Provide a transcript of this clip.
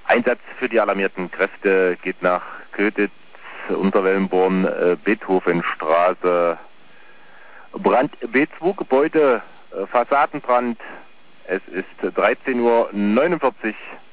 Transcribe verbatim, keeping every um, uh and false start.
Einsatz für die alarmierten Kräfte geht nach Kötitz, Unterwellenborn, äh, Beethovenstraße, Brand B zwei Gebäude, äh, Fassadenbrand. Es ist dreizehn Uhr neunundvierzig.